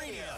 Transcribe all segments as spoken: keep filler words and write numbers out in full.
Radio.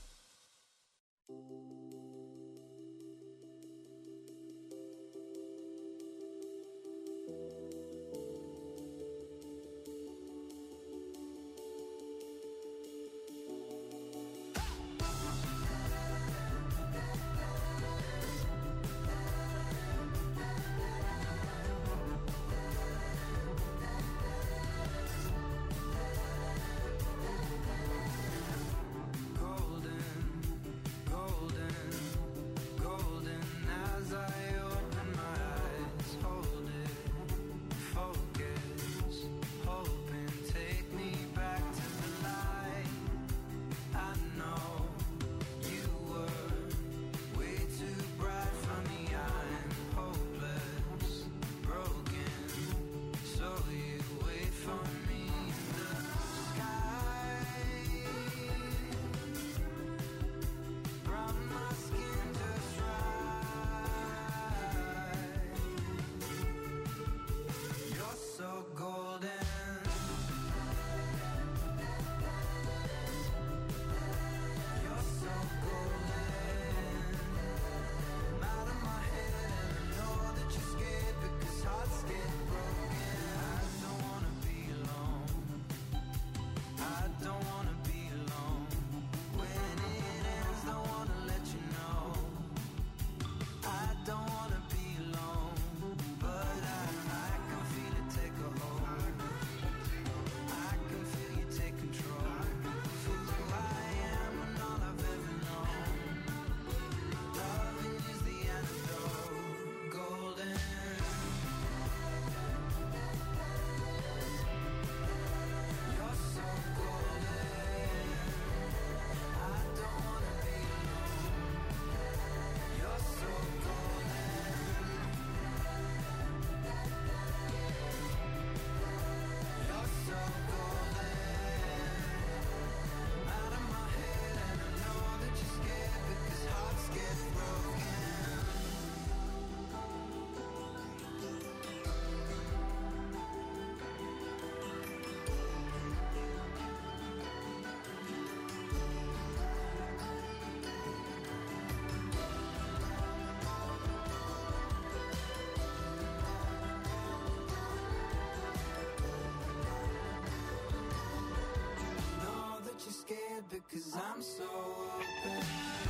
Cause I'm so open.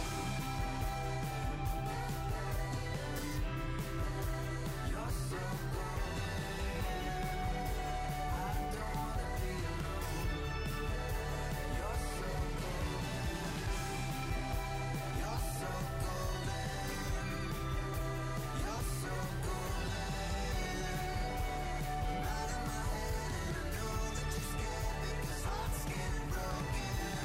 You're so golden. I don't wanna be alone. You're so golden. You're so golden. You're so golden. I'm out of my head and I know that you're scared because hearts get broken.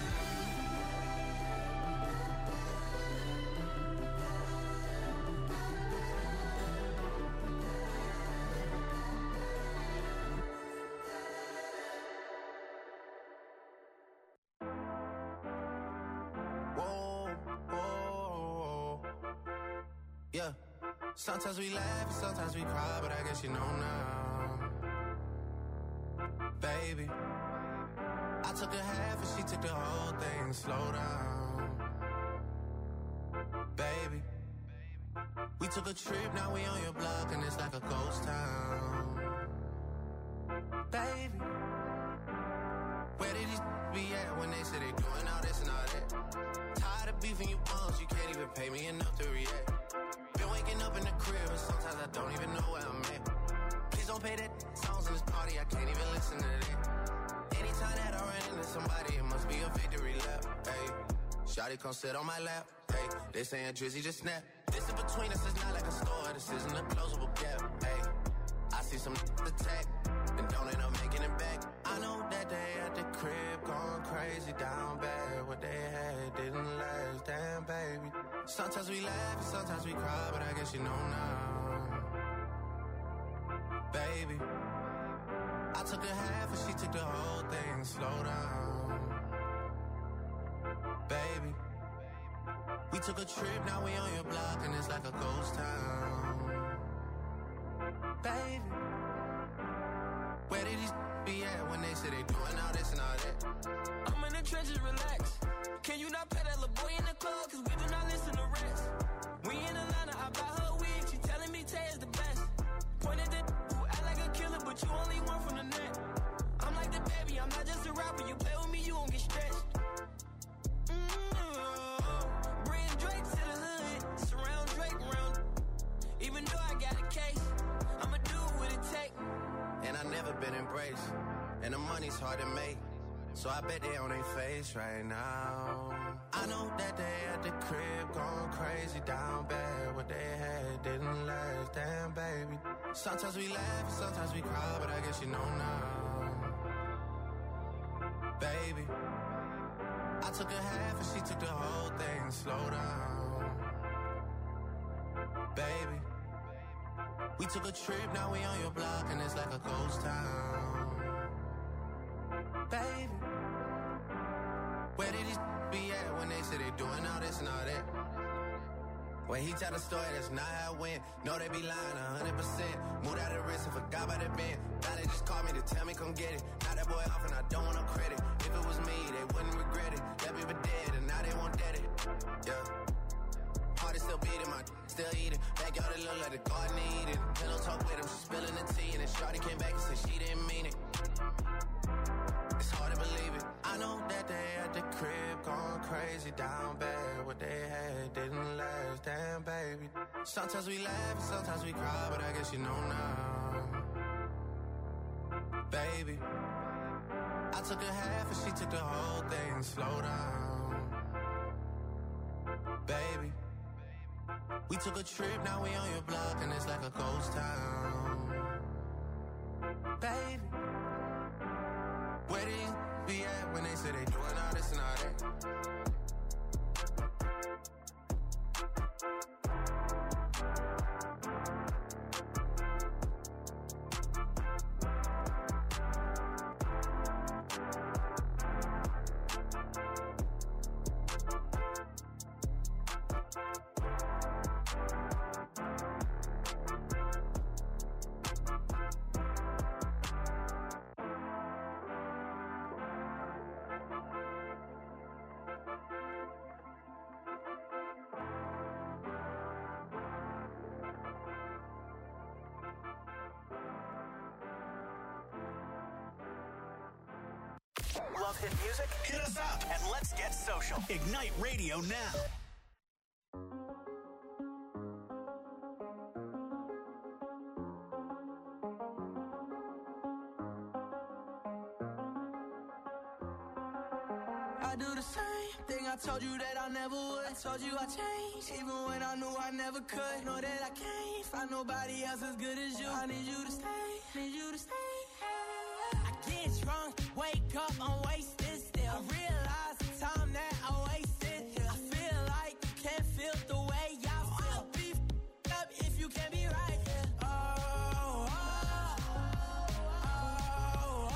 Yeah, sometimes we laugh and sometimes we cry, but I guess you know now. Baby, I took a half and she took the whole thing. Slow down. Baby, we took a trip, now we on your block and it's like a ghost town. Baby, where did these be at when they say they doing all this and all that? Tired of beefing you bums, you can't even pay me enough to react. Waking up in the crib and sometimes I don't even know where I'm at. Please don't pay that songs in this party, I can't even listen to that. Anytime that I run into somebody, it must be a victory lap. Hey, shawty come sit on my lap. Hey, they saying Drizzy just snap. This in between us is not like a store, this isn't a closable gap. Hey, I see some attack and don't end up making it back. I know that they at the crib going crazy down bad. What they had didn't last, damn baby. Sometimes we laugh and sometimes we cry, but I guess you know now. Baby, I took a half and she took the whole thing. Slow down. Baby, we took a trip, now we on your block and it's like a ghost town. Baby, where did these be at when they say they doing all this and all that? I'm in the trenches, relax. Can you not pay that little boy in the club? Cause we do not listen to rest. We in Atlanta, I buy her wig. She telling me Tay is the best. Pointed at who act like a killer, but you only one from the net. I'm like the baby, I'm not just a rapper. You play with me, you won't get stretched. Mm-hmm. Bring Drake to the hood. Surround Drake around. Even though I got a case, I'ma do what it take. And I never been embraced. And the money's hard to make. So I bet they on their face right now. I know that they at the crib going crazy down bad. What they had didn't last, damn baby. Sometimes we laugh and sometimes we cry, but I guess you know now. Baby, I took a half and she took the whole thing. Slow down. Baby, we took a trip, now we on your block and it's like a ghost town. Baby, where did these be at when they say they doing all this and all that? When he tell the story, that's not how it went. No, they be lying a hundred percent. Moved out of the risk and forgot about the bend. Now they just called me to tell me come get it. Now that boy off and I don't want no credit. If it was me, they wouldn't regret it. That baby dead and now they won't dead it. Yeah. Heart is still beating, my still eating. Backyard it look like the garden eating. Pillow talk with him, she spilling the tea. And then Shawty came back and said she didn't mean it. It's hard to believe it. I know that they at the crib going crazy down bad. What they had didn't last, damn baby. Sometimes we laugh and sometimes we cry, but I guess you know now. Baby, I took a half and she took the whole thing. Slow down. Baby, we took a trip, now we on your block and it's like a ghost town. Baby, where did you be at when they say they doing all this and all that? Love hit music? Hit us up and let's get social. Ignite Radio now. I do the same thing I told you that I never would. I told you I changed, even when I knew I never could. Know that I can't find nobody else as good as you. I need you to stay, need you to stay. I get drunk, wake up, I'm wasted still. I realize the time that I wasted here. I feel like you can't feel the way I feel. I'll be f***ed up if you can't be right here. Oh, oh, oh, oh,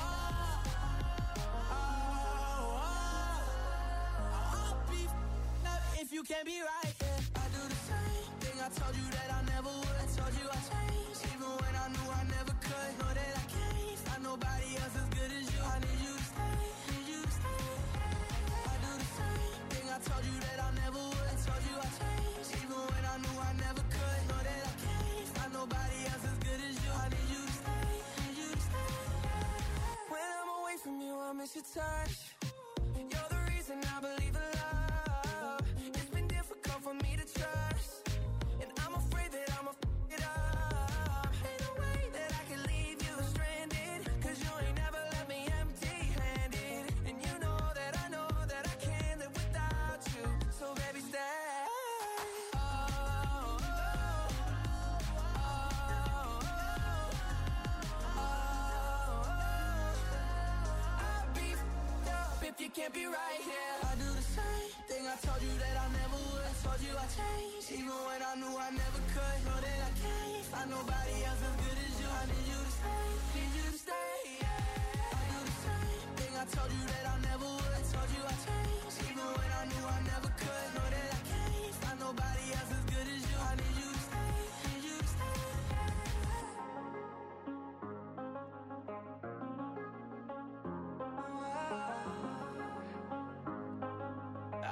oh, oh. I'll be f***ed up if you can't be right here. I do the same thing I told you that I never would. I told you I changed, even when I knew I never could. Know that I can't find nobody else as good as you. I need you to stay, need you to stay. I do the same thing I told you that I never would. I told you I changed, even when I knew I never could. Know that I can't find nobody else as good as you. I need you to stay, need you to stay. When I'm away from you, I miss your touch. You're the reason I believe in love. It's been difficult for me to trust, and I'm afraid that I'ma f*** it up. Ain't no way that I can leave you stranded, cause you ain't never left me empty-handed. And you know that I know that I can't live without you. So baby, stay. Oh, oh, oh, oh, oh, oh. I'll be f***ed up if you can't be right here. I do the same thing I told you that I never would. I told you I changed, even when I knew I never could. Know that I can't find nobody else as good as you. I need you to stay, need you to stay. Yeah. I do the same thing I told you that I never would. I told you I changed, even when I knew I never could. Know that I can't find nobody else as good as you. I need you to stay, need you to stay.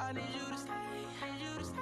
I need you to stay, need you to stay.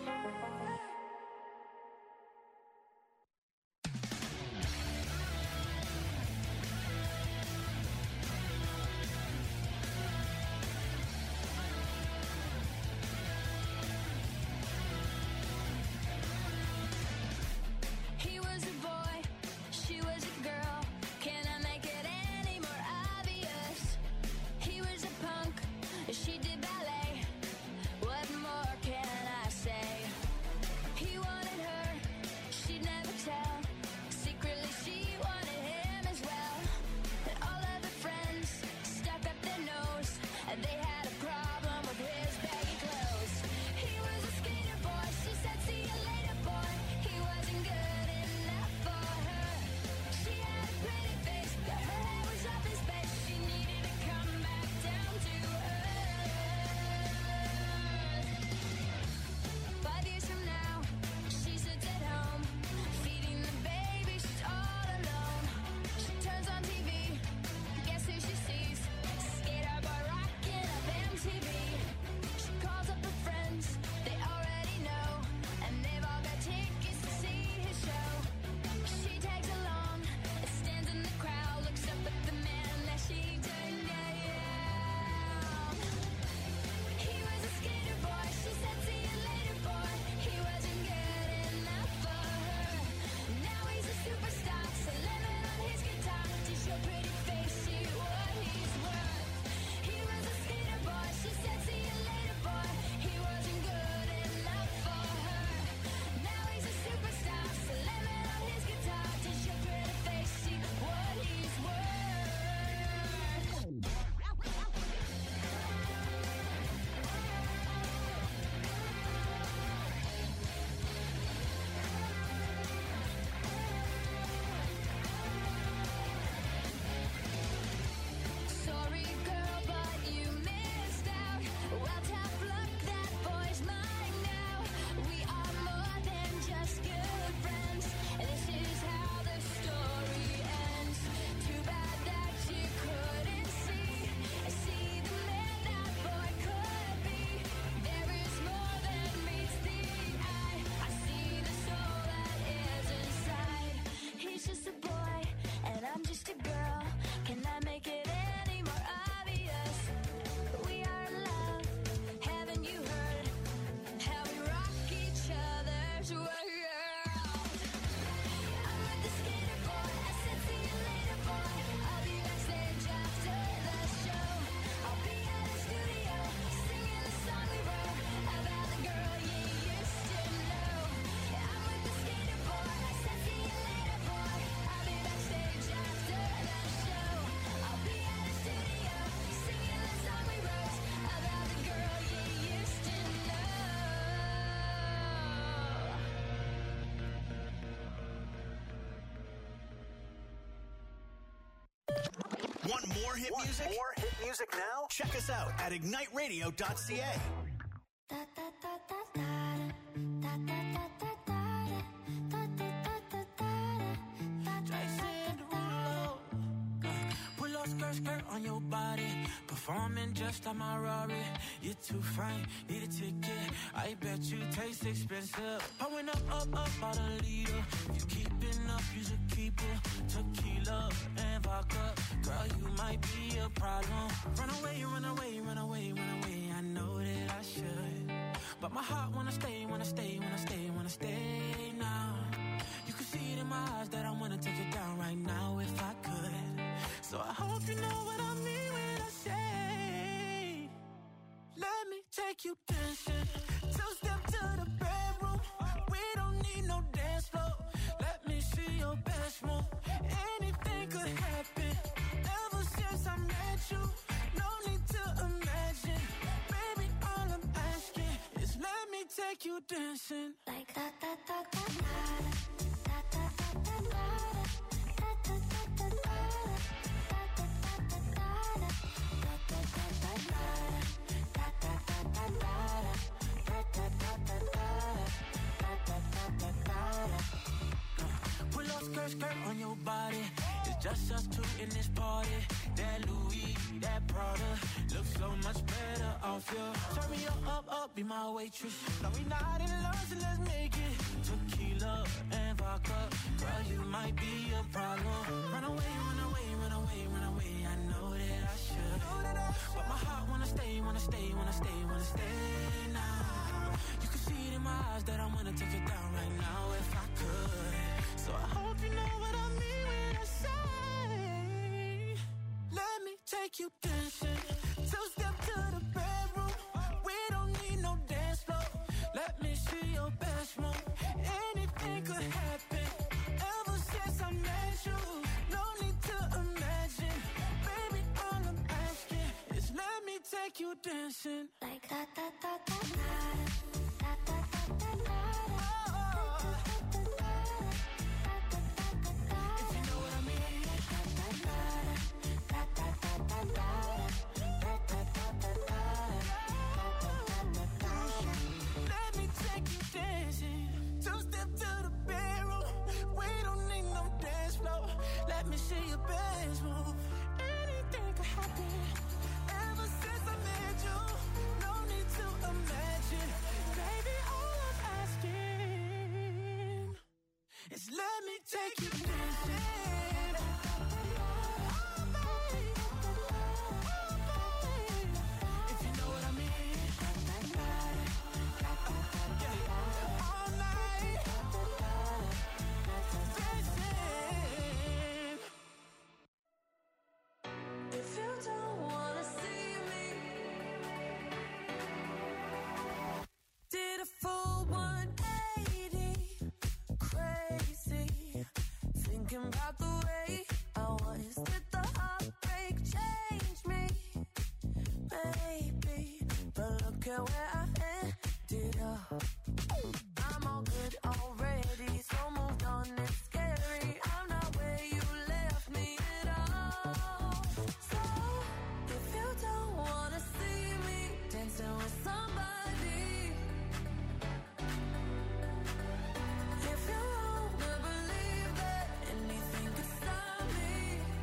He was a boy, she was a girl. Can I make it any more obvious? He was a punk, she did ballet. What more can I say? He wanted her, she'd never tell. Secretly she wanted him as well. And all of her friends stuck up their nose, and they had a problem with his baggy clothes. He was a skater boy, she said see you later boy. He wasn't good enough for her. She had a pretty face, but her hair was up in space. She needed to come back down to earth. Five years from now, she sits at home, feeding the baby, she's all alone. She turns on T V, guess who she sees? Skater boy rocking up M T V. She calls up her friends, they already know, and they've all got tickets to see his show. She tags along, stands in the crowd, looks up at the man that she turned down. He was a skater boy, she said see you later boy. He wasn't good enough for her. Now he's a superstar, slamming on his guitar. Does your pretty face see what he's worth? He was a skater boy, she said see you later boy. He wasn't good enough for her. Now he's a superstar, slamming on his guitar. Does your pretty face see what he's worth? Sorry, girl, but you missed out. Well, tough luck, that boy's mine now. We are more than just good friends. This is how the story ends. Too bad that you couldn't see. See the man that boy could be. There is more than meets the eye. I see the soul that is inside. He's just a boy, and I'm just a girl. Can I make it any more obvious? We are in love. Haven't you heard how we rock each other's world? I'm with the skater boy. I said see you later boy. I'll be backstage after the show. I'll be at the studio singing the song we wrote about the girl you used to know. I'm with the skater boy. I said see you later boy. I'll be backstage after the show. I'll be at the studio singing the song we wrote about the girl you used to know. Want more hit Want music? more hit music now? Check us out at ignite radio dot c a. Jason Derulo. Pull up skirt, skirt on your body. Performing just like my Rari. You're too fine, need a ticket. I bet you taste expensive. Pouring up, up, up, out a leader. If you keeping up, you should keep it. Tequila and vodka. Girl, you might be a problem. Run away, run away, run away, run away. I know that I should. But my heart wanna stay, wanna stay, wanna stay, wanna stay now. You can see it in my eyes that I wanna take it down right now if I could. So I hope you know what I mean when I say, let me take you dancing. Two step to the bedroom. We don't need no dance floor. Let me see your best move. Anything could happen. Ever since I met you, no need to imagine. Baby, all I'm asking is let me take you dancing. Like that, that, that, that, that, that, that, that, that, Pull up skirt, skirt on your body. It's Just us two in this party. That Louis, that Prada, looks so much better off you. Turn me up, up, up, be my waitress. No, we not in love, so let's make it tequila and vodka. Girl, you might be a problem. Run away, run away, run away, run away. I know that I should, but my heart wanna stay, wanna stay, wanna stay, wanna stay now. You can see it in my eyes that I wanna take it down right now if I could. So I hope you know what I mean when I say, let me take you dancing. Two step to the bedroom. We don't need no dance floor. Let me see your best move. Anything could happen. Ever since I met you, no need to imagine. Baby, all I'm asking is let me take you dancing. Like da da da da da da da da da da. See your best move. Anything could happen. Ever since I met you, no need to imagine. Baby, all I'm asking is let me take you dancing. Oh, baby. Oh, baby. If you know what I mean. Yeah. All night. Dancing. If you don't wanna see me, did a full one eighty, crazy, thinking about the way I was. Did the heartbreak change me? Maybe, but look at where I ended up. I'm all good already, so moved on, it's scary. I'm not where you left me at all. So, if you don't wanna see me dancing with somebody, if you wanna believe that anything could stop me,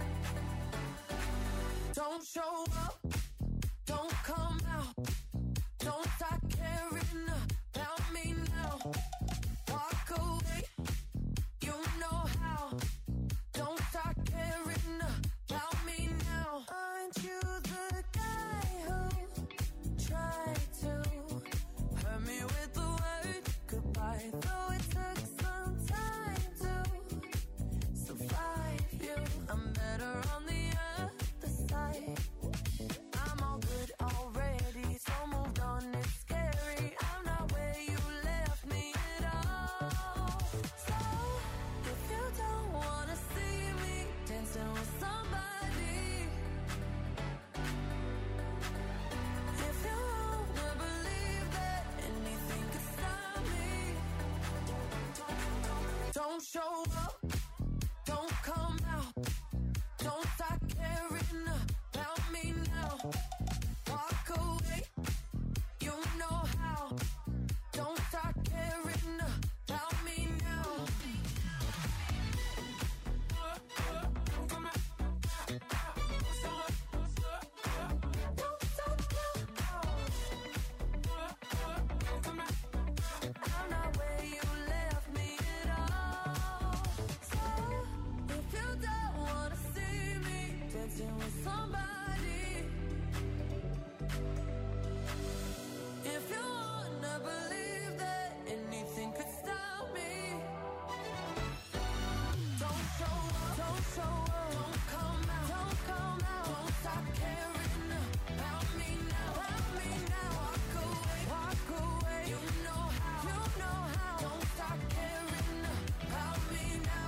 don't show up, don't come out, don't start caring about me now. Walk away, you know how. Don't start caring about me now. Aren't you the guy who tried to hurt me with the word goodbye? Though it took some time to survive you, I'm better on the other side. I'm all good already, so moved on, it's scary. I'm not where you left me at all. So, if you don't wanna see me dancing with somebody, if you wanna believe that anything could stop me, don't show up, don't come out, don't start caring about me now. Walk away, you know how. Don't start caring about me now. Don't stop now. I'm not where you left me at all. So, if you don't wanna see me dancing with somebody, if you wanna believe that anything could stop me, don't show up, don't show up, don't come out, don't come out, don't stop caring about me now, about me now. Walk away, walk away, you know how, you know how. Don't stop caring about me now.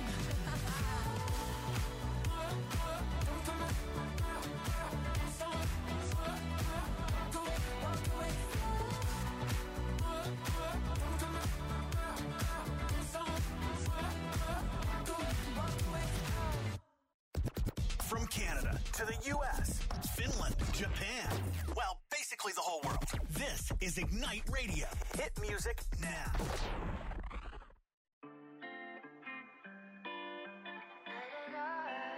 From Canada to the U S, Finland, Japan, well, basically the whole world. This is Ignite Radio. Hit music now. Da, da, da.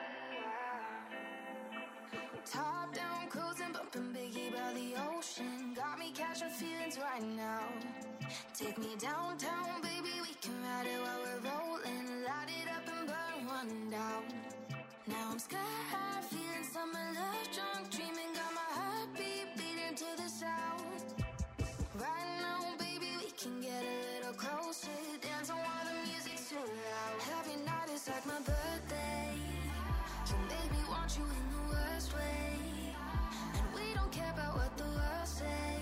catching feelings right now. Take me downtown, baby, we can ride it while we're rolling. Light it up and burn one down. Now I'm sky high, feeling summer love, drunk, dreaming, got my heartbeat beating to the sound. Right now, baby, we can get a little closer, dancing while the music's too loud. Every night is like my birthday. You make me want you in the worst way, and we don't care about what the world say.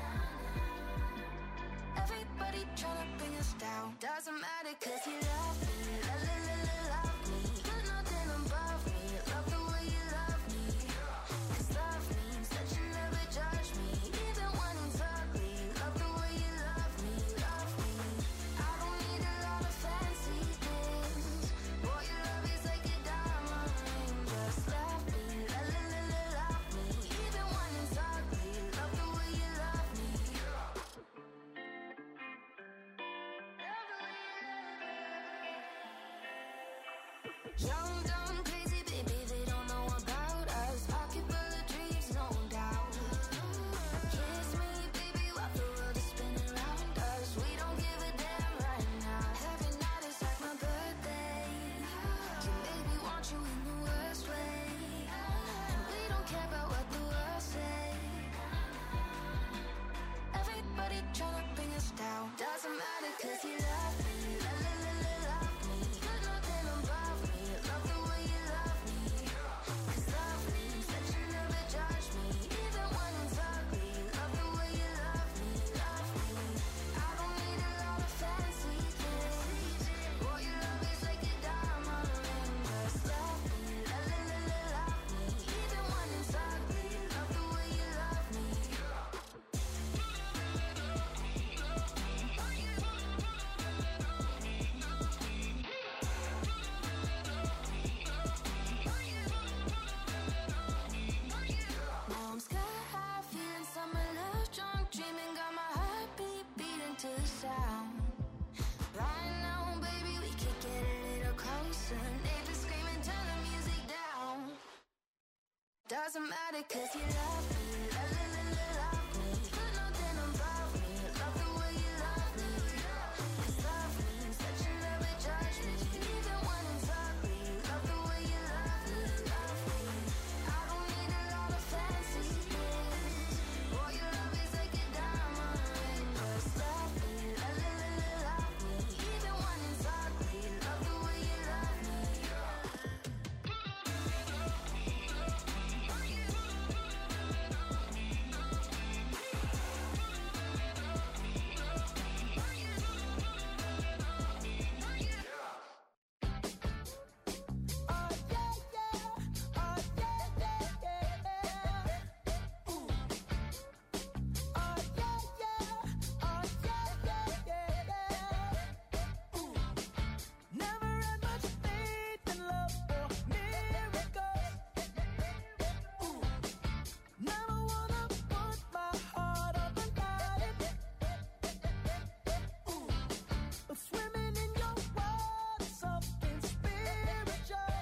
Everybody tryna bring us down. Doesn't matter cause you love me. La la la la love me. You're nothing above me. Love the way you love me. Cause love means that you never judge me. Even when it's ugly. Love the way you love me. Love me. I don't need a lot of fancy things. Boy, your love is like a diamond ring. Just love me. La la la la love me. Even when it's ugly. Love the way you love me. Young, dumb, crazy, baby, they don't know about us. Pocket full of dreams, no doubt. Kiss me, baby, while the world is spinning around us. We don't give a damn right now. Every night is like my birthday. You make me want you in the worst way, and we don't care about what the world say. Everybody tryna bring us down. Doesn't matter cause you love me. La la la la love me. You're nothing above me. Love the way you love me. Cause love means that you never judge me. Even when it's ugly. Love the way you love me. Love me. I don't need a lot of fancy things. Boy, your love is like a diamond ring. Just love me. La la la la love me. Even when it's ugly. Love the way you love me. Now I'm sky high, feeling summer love, drunk, dreaming, got my heartbeat beating to the sound. Right now, baby, we could get a little closer. Neighbors screaming, turn the music down. Doesn't matter cause you love me. La la la la love me. You're nothing above me. Love the way you love me. Cause love means that you never judge me. Even when it's ugly. Love the way you love me. Love me. I don't need a lot of fancy things. Boy, your love is like a diamond ring. Just love me. La la la la love me. Even when it's ugly. Love the way you love me. Never had much faith in love or miracles. Never wanna put my heart up and line. But swimming in your world is something spiritual.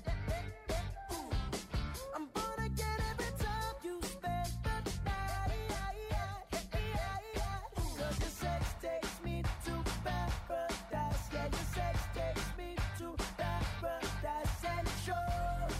I'm gonna get every time you spend the night. Cause your sex takes me to paradise. Yeah, your sex takes me to paradise and it shows.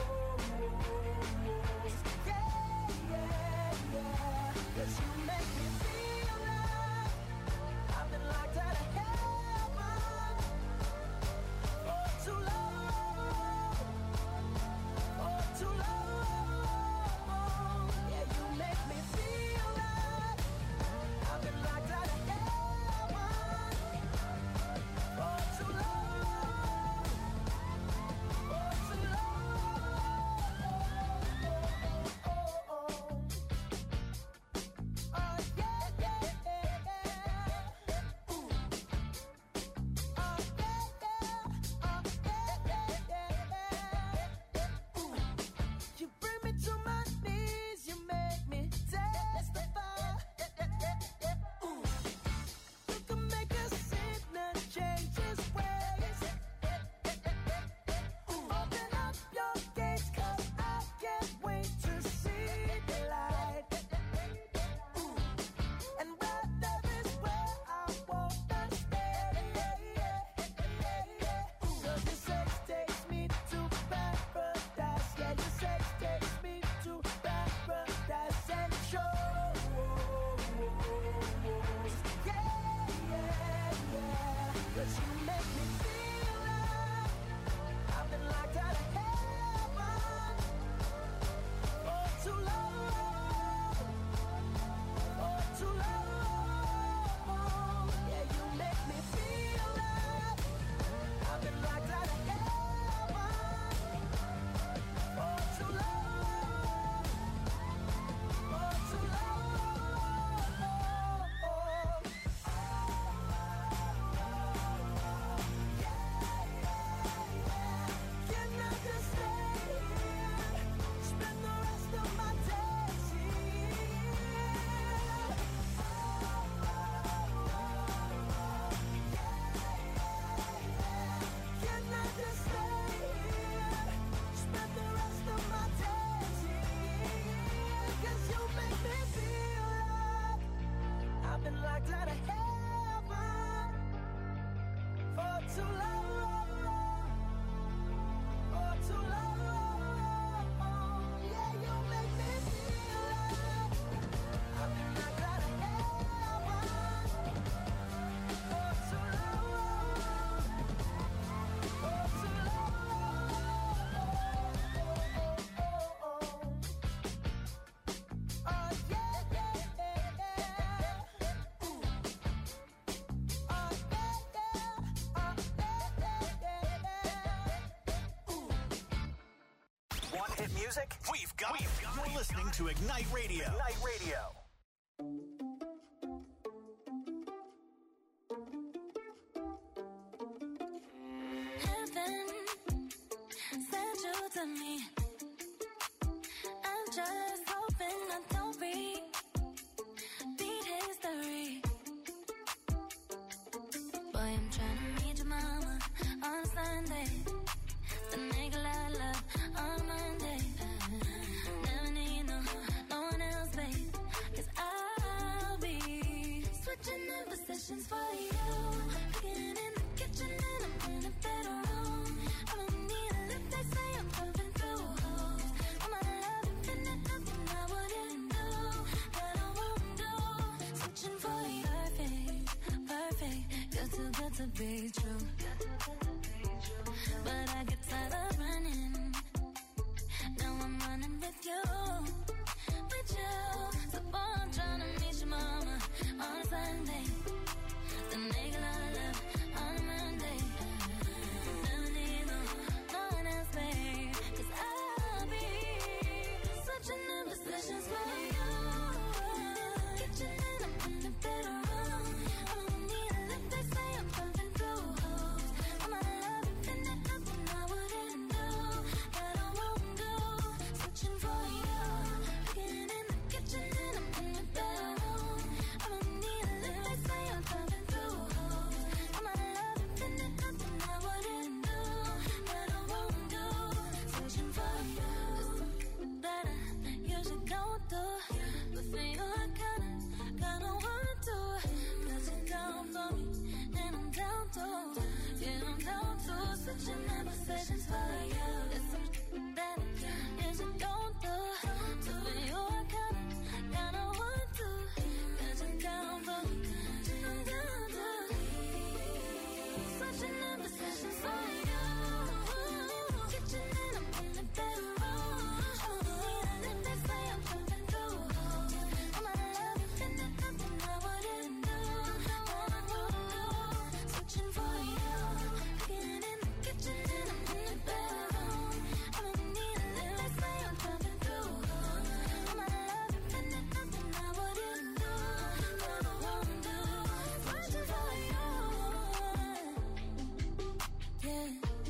Yeah, yeah, yeah. Cause you make me feel like I've been locked out of heaven for too long. For too long. Yeah, you make me feel like I've been locked out of heaven for too long. For too long. Oh, oh, oh. hit music? We've got it. You're listening to Ignite Radio. Ignite Radio. Heaven sent you to me. I'm just hoping I don't repeat history. Boy, I'm trying to meet your mama on Sunday. The nigga I love on Monday. Never need no, no one else, babe. Cause I'll be switching up positions for you. Getting in the kitchen and I'm in the bedroom. I don't need a lift, they say I'm pumping through holes. I'm out of love, infinite, nothing I wouldn't do, that I won't do. Switching for you, perfect, perfect. You're too good to be true. But I get tired of running. Now I'm running with you, with you. So boy, I'm trying to meet your mama on Sunday. The nigga I love on Monday. Never need no, no one else, babe. Cause I'll be switching up positions for you. Kitchen and I'm in the bedroom. I don't need a lift, they say I'm pumping through holes. I'm out of love, infinite, nothing I wouldn't do, that I won't do. Switching for you. Getting in the kitchen and I'm in the bedroom. I don't need a lift, they say I'm pumping through holes. I'm out of love, infinite, nothing I wouldn't do, that I won't do. Switching for you. That I usually don't do, but for you I kinda, kinda want to. Cause you're down for me, and I'm down too. Yeah, I'm down to switching up positions for you. It's something that I usually don't do, so for you I kinda, kinda want to. Cause you're down for me, and I'm down to. Switching up positions for you. Kitchen and I'm in the bedroom. I don't need a lift, they say I'm pumping through holes. I'm out of love, infinite, nothing I wouldn't do, that I won't do. Switching for you. Getting in the kitchen and I'm in the bedroom. I don't need a lift, they say I'm pumping through holes. I'm out of love, infinite, nothing I wouldn't do, that I won't do. Switching for you. Yeah.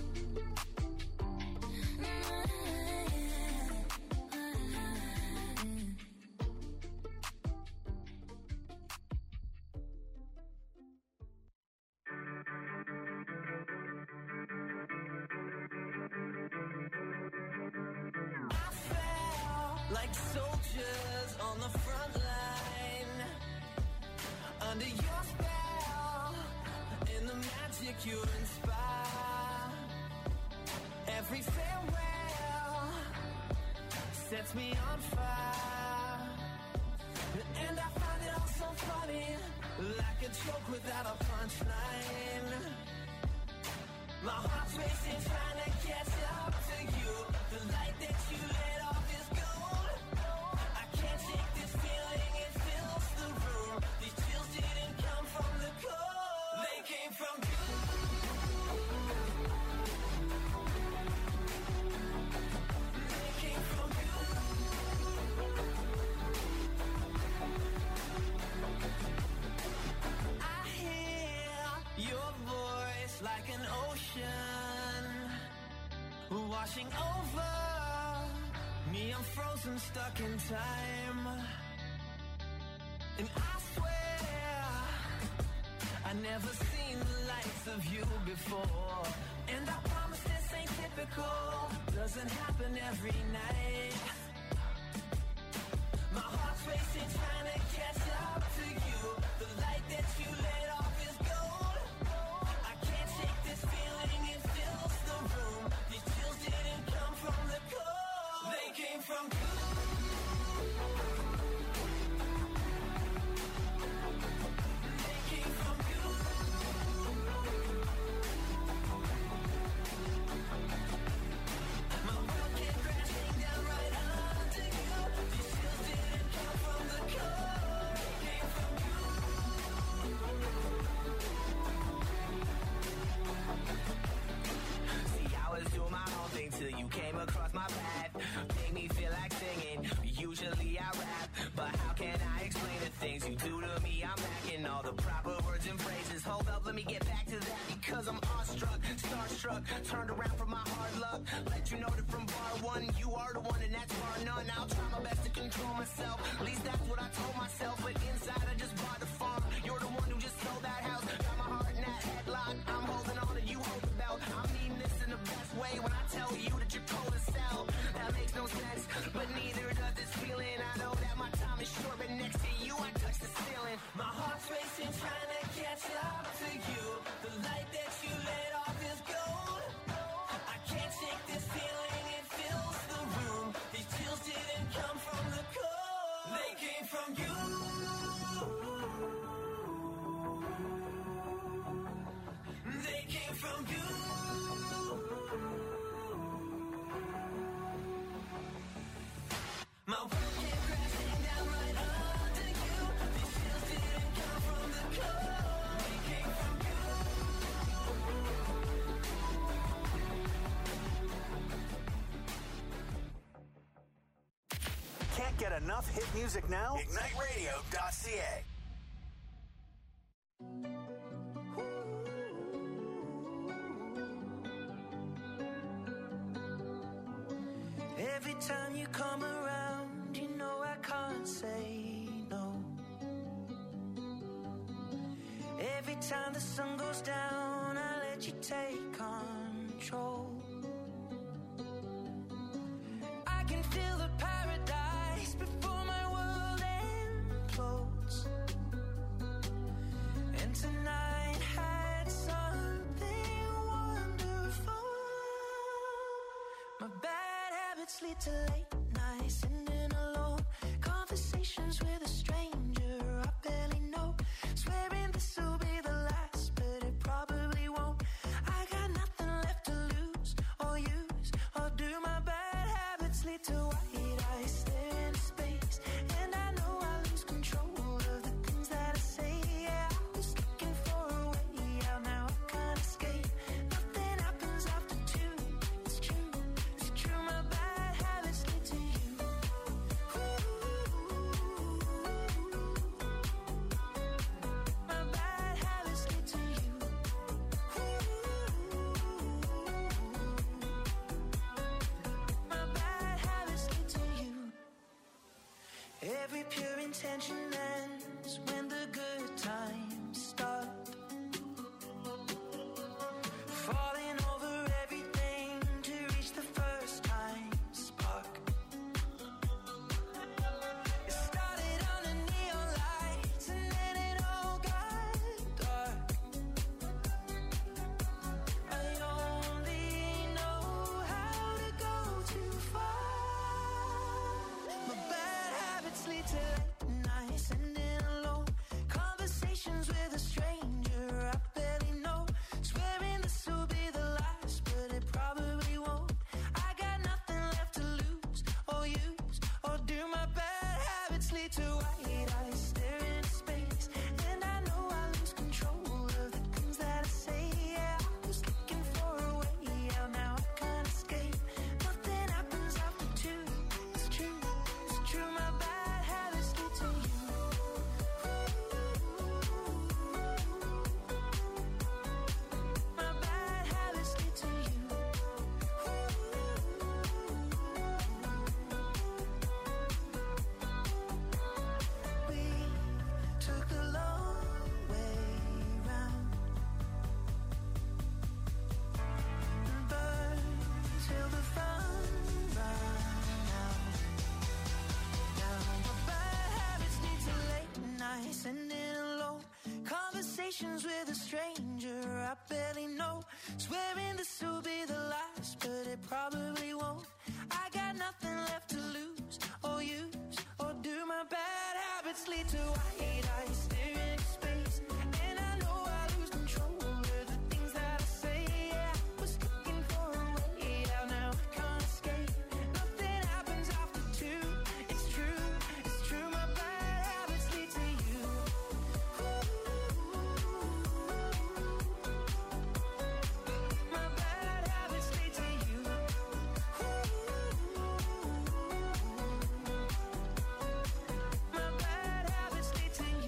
Like soldiers on the front line, under your spell, in the magic you inspire. Every farewell sets me on fire, and I find it all so funny, like a joke without a punchline. My heart's racing, trying to catch up to you. The light that you let off is gold. I can't shake this feeling, it fills the room. These chills didn't come from the cold, they came from you. They came from you. I hear your voice like an ocean washing over me. I'm frozen, stuck in time, and I swear I never seen the likes of you before. And I promise this ain't typical, doesn't happen every night. My heart's racing, trying to catch up to you. The light that you let off is gold. I can't shake this feeling, it fills the room. These chills didn't come from the cold, they came from you. They came from you. My world came crashing down right under you. These chills didn't come from the cold, they came from you. things you do to me, I'm lacking all the proper words and phrases. Hold up, let me get back to that because I'm awestruck, starstruck, turned around from my hard luck. Let you know that from bar one, you are the one and that's bar none. I'll try my best to control myself, at least that's what I told myself. But inside I just bought the farm, you're the one who just sold that house. Got my heart in that headlock, I'm holding on and you hold the belt. I mean this in the best way when I tell you that you're cold as hell. That makes no sense, but neither does this feeling. I know that my time is short, but next to you I touch the ceiling. My heart's racing, trying to catch up to you. The light that you let off is gold. I can't shake this feeling, it fills the room. These chills didn't come from the cold, they came from you. They came from you. My world came crashing down right under you. These chills didn't come from the cold, they came from you. Can't get enough hit music now? ignite radio dot c a. Every time you come around, you know I can't say no. Every time the sun goes down, I let you take control. I can feel the paradise before my world implodes. And tonight had something wonderful. My bad habits lead to late nights, sitting alone. Conversations with a stranger I barely know. Swearing this will be the last, but it probably won't. I got nothing left to lose or use or do. My bad habits lead to white eyes, stare into space. And I know I lose control of the things that I say. Yeah, I was looking for a way out, now I can't escape. Nothing happens after two. It's true, it's true. My bad habits lead to you. My bad habits lead to you. My bad habits lead to you. Every pure intention ends when the good times start. Falling over everything to reach the first time spark. It started under neon lights and then it all got dark. I only know how to go too far. My bad habits lead to late nights, sitting alone. Conversations with a stranger I barely know. Swearing this will be the last, but it probably won't. I got nothing left to lose or use or do. My bad habits lead to white eyes, stare into space. And I know I lose control of the things that I say. Yeah, I was looking for a way out, now I can't escape. Nothing happens after two. It's true, it's true. My bad habits lead to you. My bad habits lead to you. We took the long way round and burned till the fun ran out. Now my bad habits lead to late nights, sitting alone. Conversations with a stranger I barely know. Swearing this will be the last, but it probably won't. I got nothing left to lose or use or do. My bad habits lead to white eyes, stare into space. And I know I lose control of the things that I say. Yeah, I was looking for a way out, now I can't escape. Nothing happens after two. It's true, it's true. My bad habits lead to you. My bad habits lead to you. My bad habits lead to you.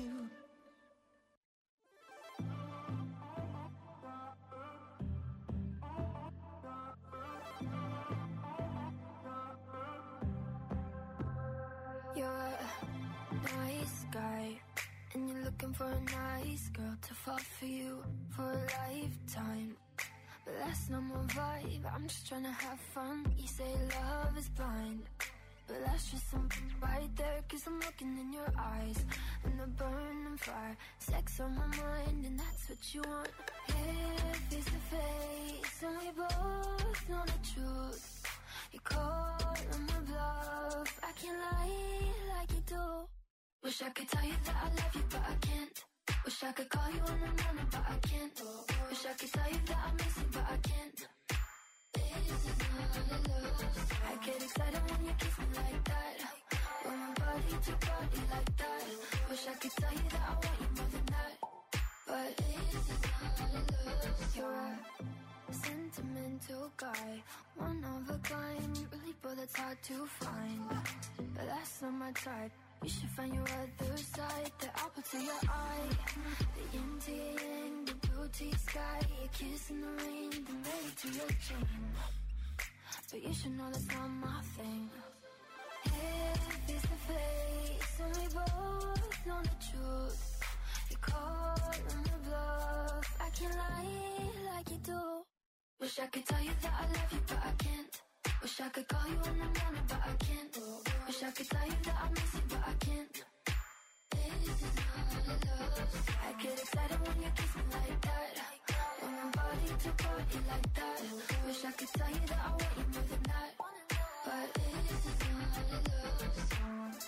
sky, and you're looking for a nice girl to fall for you for a lifetime. But that's not my vibe, I'm just trying to have fun. You say love is blind, but that's just something right there. Cause I'm looking in your eyes, and the burning fire. Sex on my mind, and that's what you want. Here, face to face, and we both know the truth. You call on my bluff, I can't lie like you do. Wish I could tell you that I love you, but I can't. Wish I could call you in the morning, but I can't. Wish I could tell you that I miss you, but I can't. This is not love. I get excited when you kiss me like that. When my body to body like that. Wish I could tell you that I want you more than that. But this is not love. You're a sentimental guy, one of a kind, really, but that's hard to find. But that's not my type. You should find your other side, the apple to your eye, the yin to your yang, the blue to your sky, your kiss in the rain, the made to your chain. But you should know that's not my thing. Here, face to face, and we both know the truth. You call on the bluff, I can't lie like you do. Wish I could tell you that I love you, but I can't. Wish I could call you in the morning, but I can't. Wish I could tell you that I miss you, but I can't. This is not love. I get excited when you kiss me like that. When my body to body like that. Wish I could tell you that I want you more than that. But this is not love.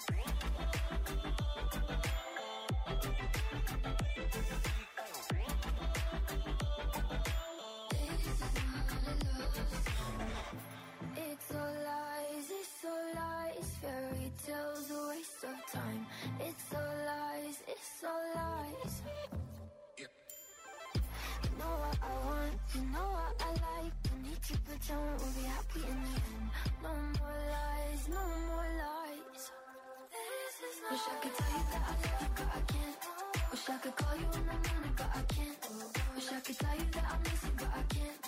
It's all lies, it's all lies, fairy tales, a waste of time. It's all lies, it's all lies. You know what I want, you know what I like. Don't need to pretend we'll be happy in the end. No more lies, no more lies. Wish I could tell you that I love you, but I can't. Wish I could call you in the morning, but I can't. Wish I could tell you that I miss you, but I can't.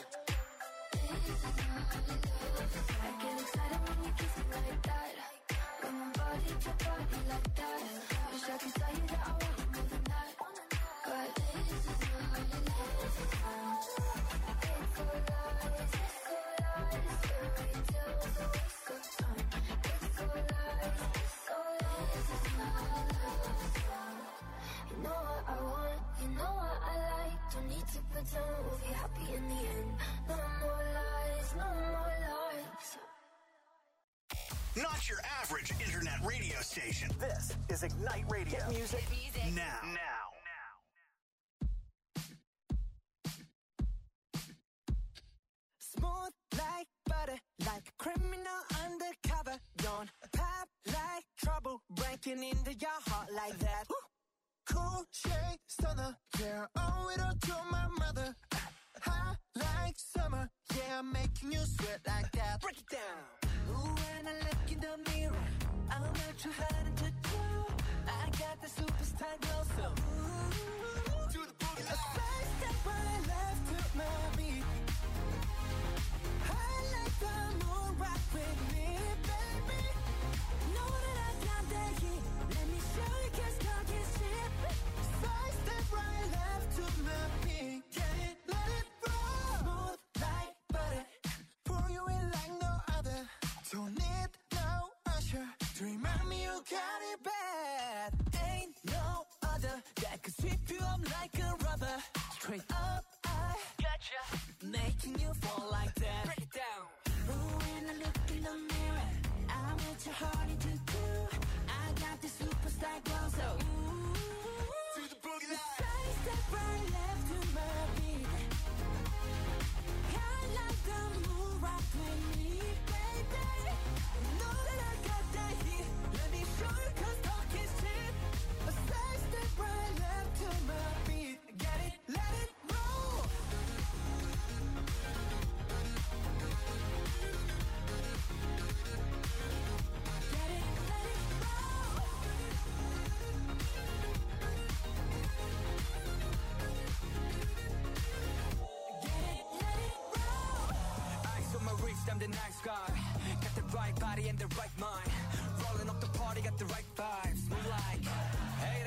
I get excited when you kiss me like that. When my body to body like that. Wish I could tell you that I want you more than that. But this is not love. It's all lies, it's all lies. Fairy tales, a waste of time. It's all lies, it's all lies. It's not love. You know what I want, you know what I like. Don't need to pretend we'll be happy in the end. No more lies, no more lies. Not your average internet radio station. This is Ignite Radio. Hit music, music. now. Now. Smooth like butter, like a criminal undercover. Don't pop like trouble, breaking into your heart like that. Woo. Cool shade stunner, yeah, owe it all to my mother. Hot like summer, yeah, I'm making you sweat like that. Break it down. Ooh, when I look in the mirror, I'm not too hard to do. I got the superstar glow, so ooh, Do the boogie a side step right left to my beat. I like the moon rock with me, baby. Know that I got that heat. Let me show you, cause talk is cheap. Side step right left to my beat. Get it, let it roll. Smooth like butter. Pour you in like no other. Don't need no usher to remind me you got it bad. Ain't no other that could sweep you up like a rubber. Straight up, I gotcha, making you fall like that. Break it down. Ooh, when I look in the mirror, I'm what your heart to do. I got the superstar glow, so ooh, Do the boogie line. side step right left to my beat. I like the moon rock with me, baby. Know that I got that heat. Let me show you, cause talk is cheap. A side step right left to my beat. Get it, let it roll. Get it, let it roll. Get it, let it roll. Ice on my wrist, I'm the nice guy. Got the right body and the right mind. Rolling up the party, got the right vibes. Move like, hey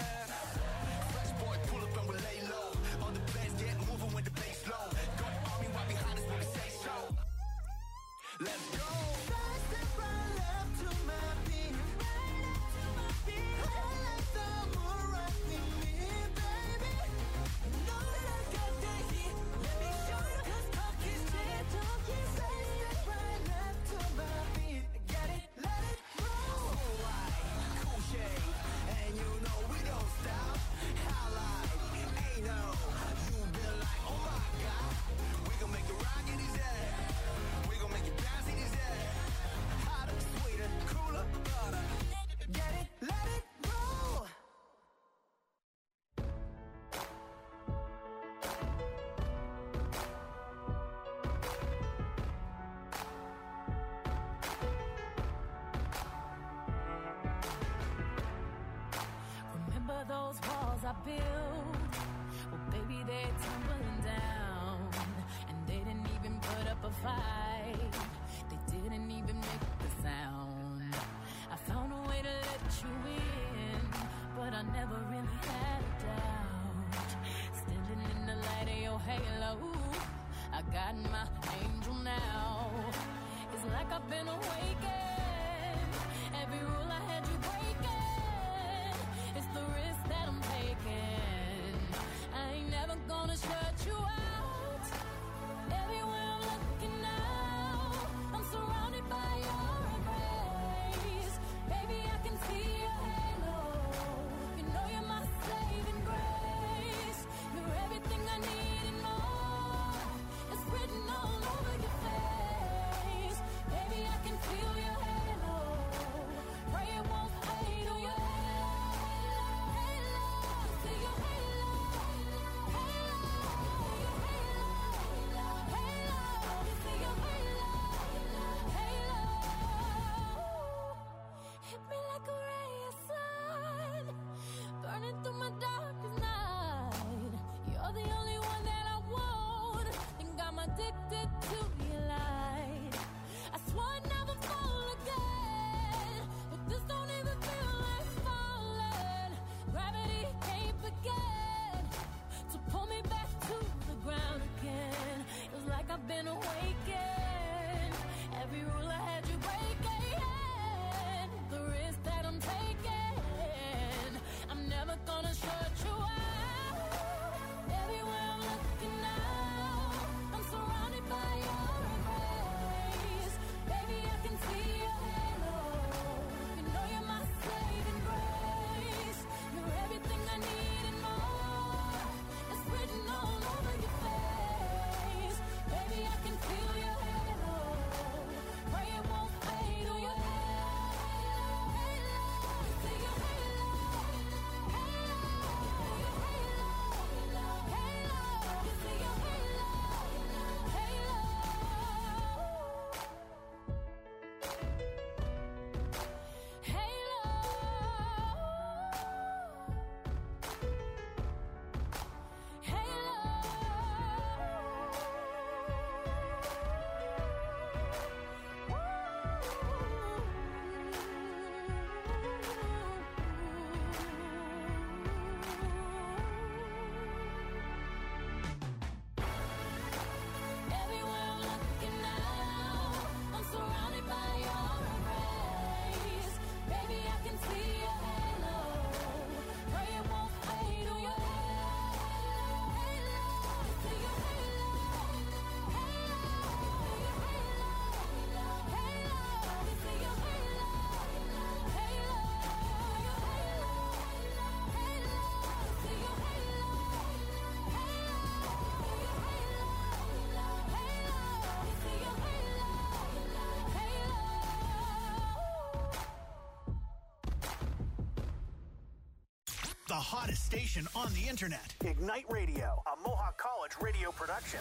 remember those walls I built. Well, baby, they're tumbling down. And they didn't even put up a fight. They didn't even make the sound. I found a way to let you in, but I never really had a doubt. Standing in the light of your halo, I got my angel now. It's like I've been awakened. Every rule I had you breaking. It's the risk that I'm taking. I ain't never gonna shut you out. Everywhere I'm looking now, I'm surrounded by your embrace. Baby, I can see your halo. You know you're my saving grace. You're everything I need and more. It's written all over your face. Baby, I can feel your halo. Pray it won't fade. Oh, your halo, halo, see your halo, halo, your halo, halo, see your halo, halo. Hit me like a ray of sun, burning through my darkest night. You're the only one that I want. Think I'm addicted to your light. I swore I'd never fall again, but this don't even feel like falling. Gravity can't begin to pull me back to the ground again. It was like I've been awakened. Every rule I had you breaking. The risk that I'm taking, I'm never gonna shut you out. Everywhere I'm looking now, I'm surrounded by your embrace. Baby, I can see your halo. You know you're my saving grace. You're everything I need and more. It's written all over your face. Baby, I can feel your halo. Pray it won't fade. Oh, your halo, halo, see your halo, halo, your halo, halo, see your halo, halo. Everywhere I'm looking now, I'm surrounded by your embrace. Baby, I can see your halo. Pray it won't fade. Oh, your halo, halo, see your halo, halo, your halo, halo, see your halo, halo, your halo, halo, see your halo, halo, your halo, halo, see your halo, halo. The hottest station on the internet. Ignite Radio, a Mohawk College radio production.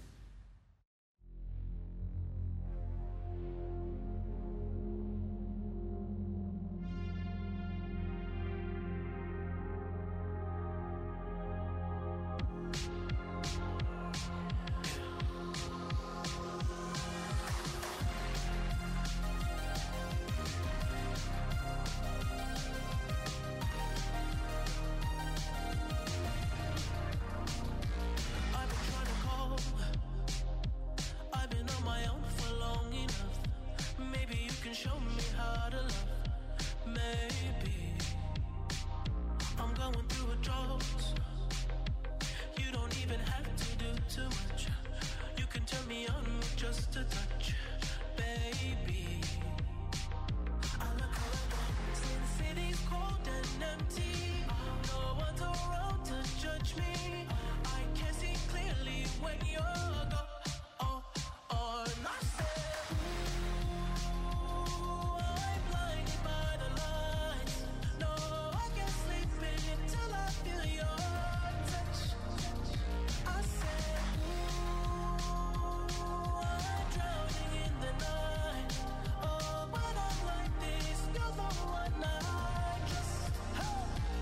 I've been trying to call. I've been on my own for long enough. Maybe you can show me how to love. Maybe I'm going through a drought. You don't even have to do too much. You can turn me on with just a touch, baby. I look around, since city's cold and empty. No one's around to judge me. I can see clearly when you're gone. Oh, oh, and I said, ooh, I'm blinded by the lights. No, I can't sleep until I feel your touch. I said, ooh, I'm drowning in the night. Oh, when I'm like this, you're the one I just, oh,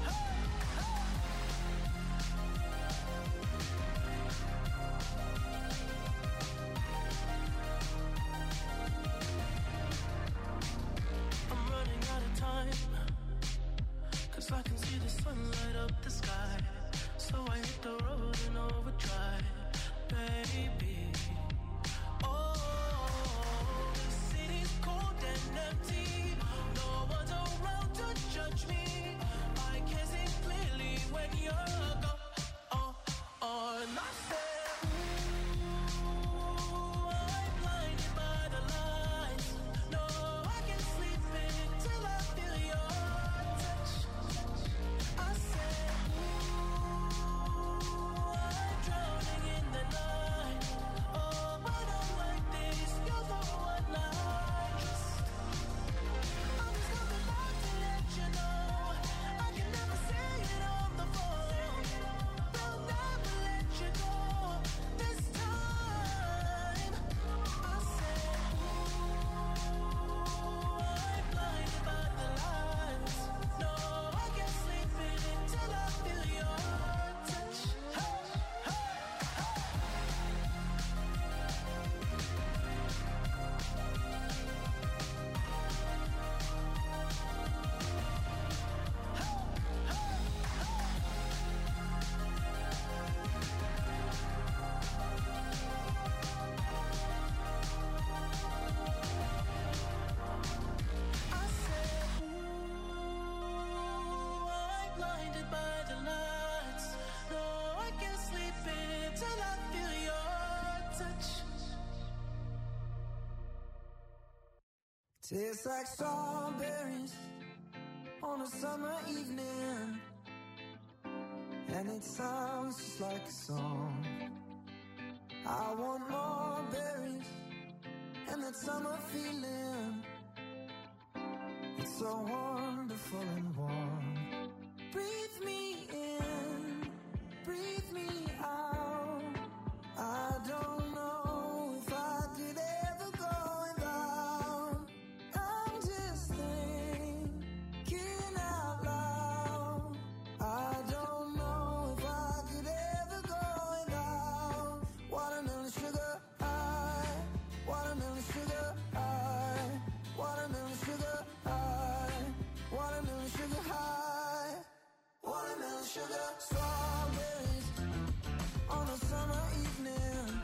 Tastes like strawberries on a summer evening, and it sounds just like a song. I want more berries and that summer feeling. It's so wonderful and warm. Breathe me in, breathe me out. I don't know if I could ever go without. I'm just thinking out loud. I don't know if I could ever go without watermelon sugar high, watermelon sugar high, watermelon sugar high, watermelon sugar high, watermelon sugar. Strawberries on a summer evening.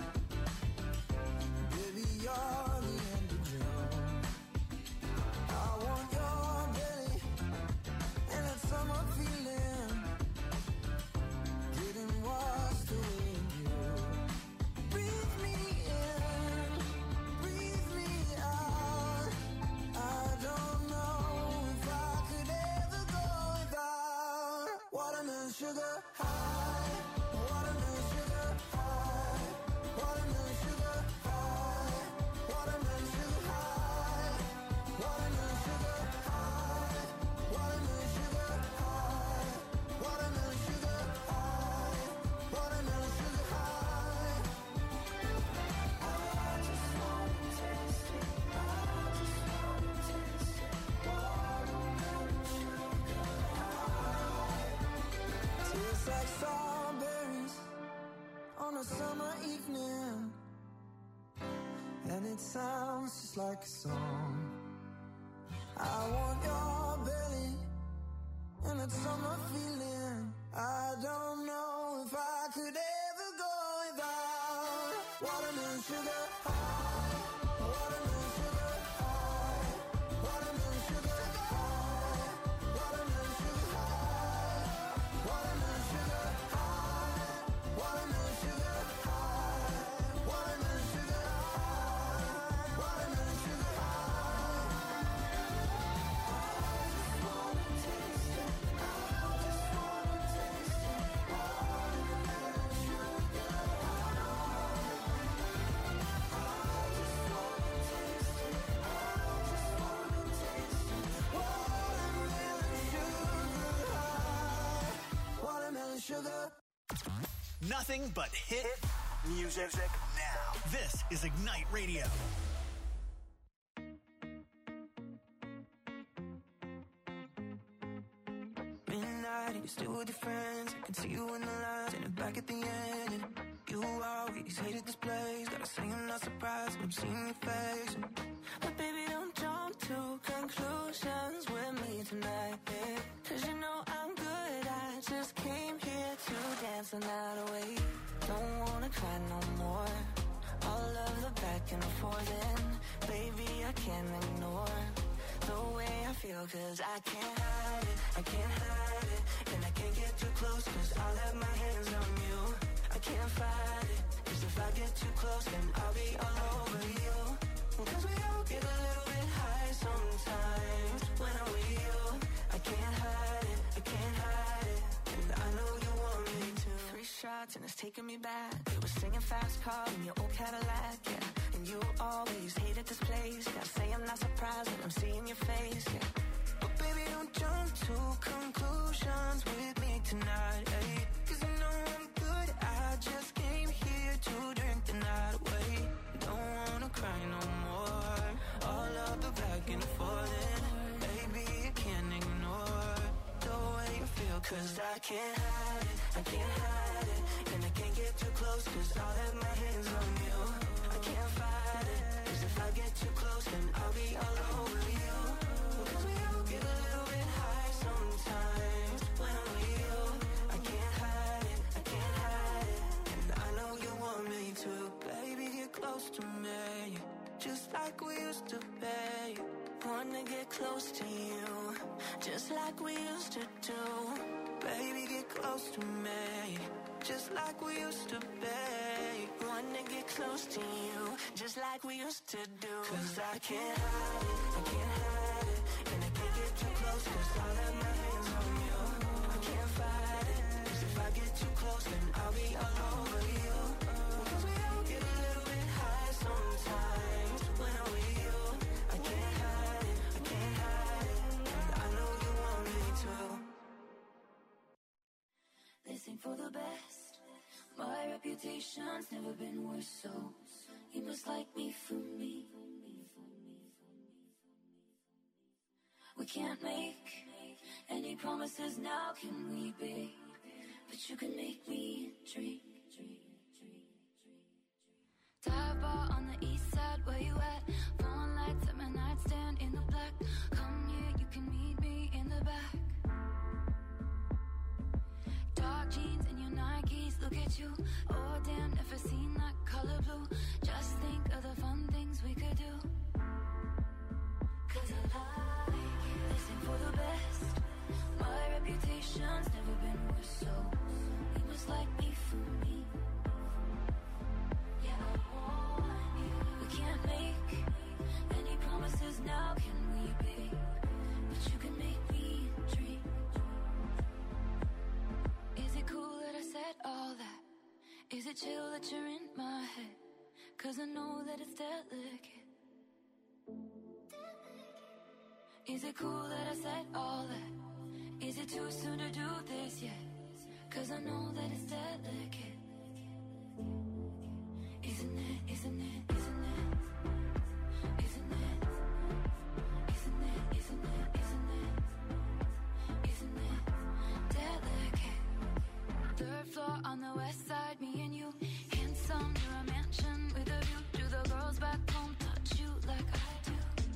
Baby, you're the end of June. I want your belly and that summer feeling, getting washed away in you. Breathe me in, breathe me out. I don't know if I could ever go without watermelon sugar high, watermelon sugar high, watermelon sugar high, watermelon sugar high, watermelon sugar high, watermelon sugar high, watermelon sugar high, watermelon sugar high. I just wanna taste it, I just wanna taste it, watermelon sugar high. Tastes like strawberries on a summer evening, and it sounds just like a song. I want your belly and that summer feeling. I don't know if I could ever go without watermelon sugar high, watermelon sugar high, watermelon sugar high, watermelon sugar high, watermelon sugar high, watermelon sugar high, watermelon sugar high, watermelon sugar high. I just wanna taste it, I just wanna taste it, watermelon sugar high. I just wanna taste it, I just wanna taste it, watermelon sugar high, watermelon sugar. Nothing but hit music now. This is Ignite Radio. Midnight, you're still with your friends. I can see you in the lines and back at the end. And you always hated this place. Gotta say I'm not surprised when I'm seeing your face. But baby, don't jump to conclusions with me tonight, babe. Cause you know I'm good, I just came here to dance the night away. Don't wanna cry no more. All of the back and forth, and baby, I can't ignore the way I feel, cause I can't hide it, I can't hide it, and I can't get too close, cause I'll have my hands on you. I can't fight it, cause if I get too close, then I'll be all over you. Cause we all get a little bit high sometimes when I'm with you. I can't hide it, I can't hide it, and I know you want me to. Three shots and it's taking me back. You were singing fast car in your old Cadillac, yeah. And you always hated this place. Gotta say I'm not surprised when I'm seeing your face, yeah. But baby, don't jump to conclusions with me tonight, ayy. Cause you know I'm good, I just came here to drink the night away. Don't wanna cry no more. All of the back and forth, and baby, I can't ignore the way you feel, cause I can't hide it, I can't hide it, and I can't get too close, cause I'll have my hands on you. I can't fight it, cause if I get too close, then I'll be all over you. Cause we all get a little bit high sometimes when I'm with you. I can't hide it, I can't hide it, and I know you want me to. Baby, get close to me, just like we used to be. Wanna get close to you, just like we used to do. Baby, get close to me, just like we used to be. Wanna get close to you, just like we used to do. Cause I can't hide it, I can't hide it, and I can't get too close, cause I'll have my hands on you. I can't fight it, cause if I get too close, then I'll be all over you. Cause we all get a little bit high sometimes when I'm with you. I can't hide it, I can't hide it, and I know you want me to. This ain't for the best. My reputation's never been worse, so you must like me for me. We can't make any promises now, can we, babe? But you can make me drink. Dive bar on the east side, where you at? Phone lights at my nightstand in the black. Come here, you can meet me in the back. Dark jeans and your Nikes, look at you. Oh damn, never seen that color blue. Just think of the fun things we could do. Cause I like it. This ain't for the best. My reputation's never been worse, so you must like me for me. Yeah, I want you. We can't make any promises now, can we, babe? But you can make me dream. Is it cool that I said all that? Is it chill that you're in my head? Cause I know that it's delicate. Is it cool that I said all that? Is it too soon to do this yet? Cause I know that it's delicate. Isn't it, isn't it, isn't it? Isn't it? Isn't it, isn't it, isn't it? Isn't it delicate? Third floor on the west side, me and you. Handsome, near a mansion with a view. Do the girls back home touch you like I do?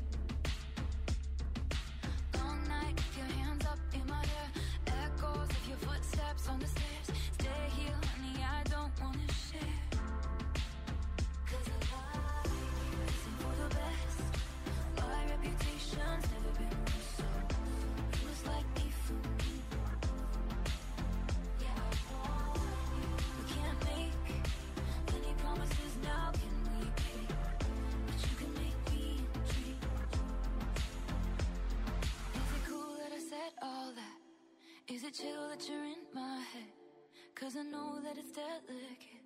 Long night, your hands up in my hair. Echoes of your footsteps on the stairs. Stay here, honey, I don't wanna share. Cause I like you. Listen for the best. My reputation's never been worse, so you must like me for me. Yeah, I want you. We can't make any promises now, can we, babe? But you can make me dream. Is it cool that I said all that? Is it chill that you're in my head? Cause I know that it's delicate.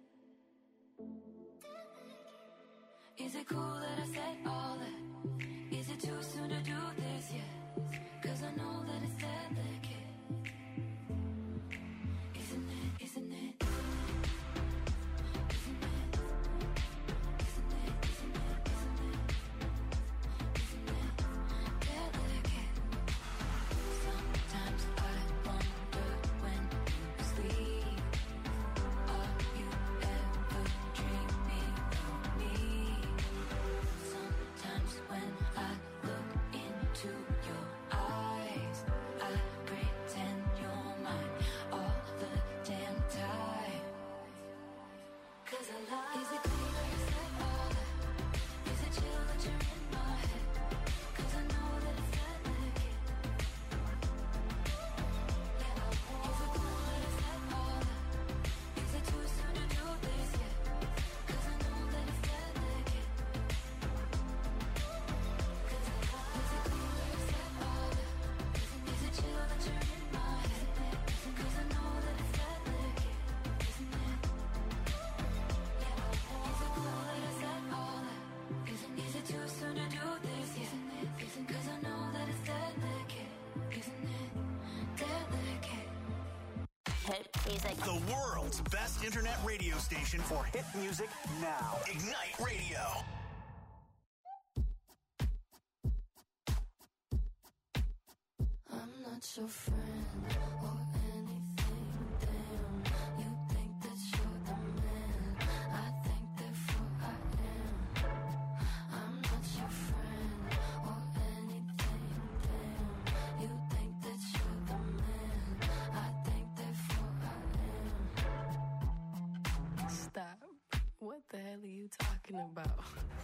Is it cool that I said all that? Is it too soon to do this yet? Cause I know that it's delicate. Isn't it, isn't it? Isn't it? Isn't it, isn't it, isn't it? Isn't it delicate? Sometimes I wonder when you sleep, are you ever dreaming of me? Sometimes when I look into your eyes, I pretend you're mine all the damn time. Cause I like. Is it cool that I said all that? Is it chill that you're in my head? Cause I know that it's delicate. Yeah, I want. Is it cool that I said all that? Is it too soon to do this yet? Cause I know that it's delicate. Cause I like. Is it cool that I said all that? Is it chill that you're in my head? Cause I know that it's delicate. Isn't it? Yeah, I want. Is it cool that I said all that? Isn't, is it too soon to do this yet? Isn't it? Isn't, cause I know that it's delicate. Isn't it delicate? Hit music. The world's best internet radio station for hit music now. Ignite Radio. I'm not your friend or anything, damn. You think that you're the man, I think therefore I am. I'm not your friend or anything, damn. You think that you're the man, I think therefore I am. Stop. What the hell are you talking about?